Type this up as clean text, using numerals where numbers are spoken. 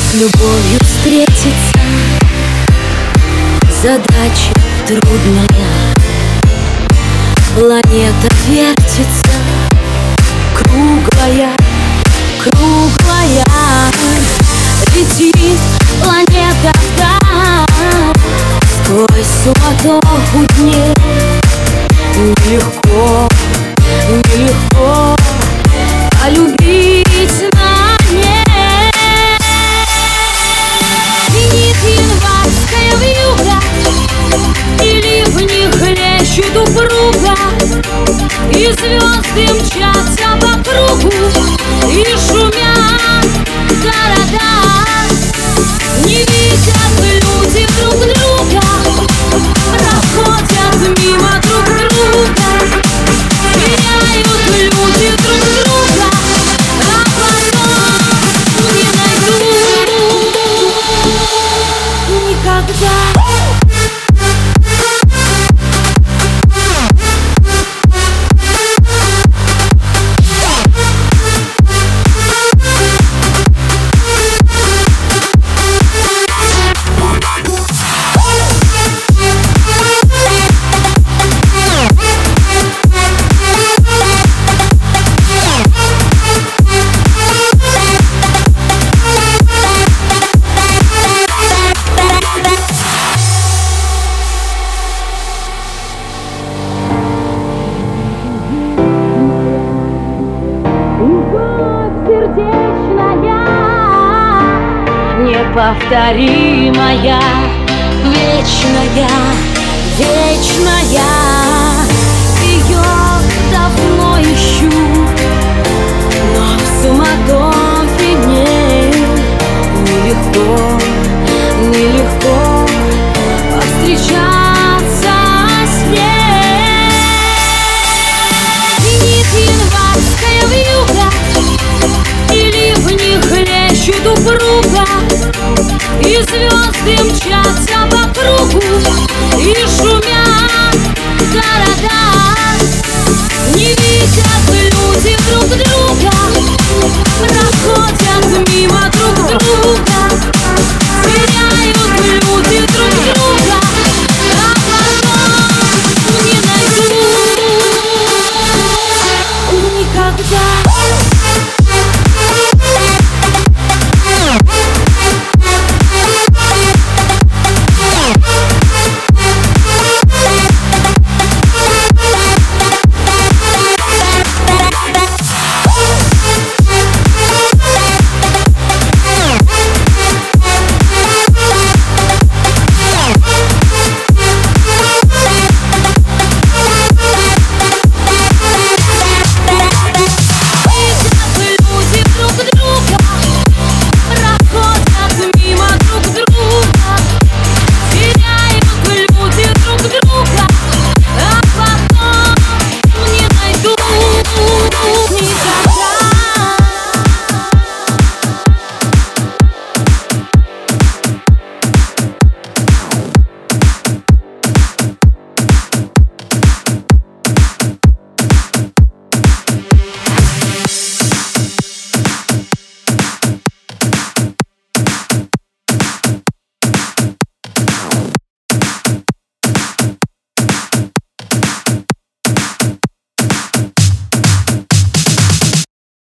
любовью встретиться. Задача трудная, планета вертится, круглая, круглая. Летит планета вдаль, сквозь суматоху дней. Нелегко, нелегко полюбить на ней. Звенит январская вьюга, и ливни хлещут упруга, и звезды мчатся по кругу, и шумят города. Не видят люди друг друга, проходят мимо друг друга. Теряют люди друг друга, а потом не найдут никогда. Неповторимая, вечная, вечная. Ее давно ищу, но в суматохе дней нелегко, нелегко повстречаться с ней. Звенит январская вьюга, и ливни хлещут упруга, и звезды мчатся по кругу, и шумят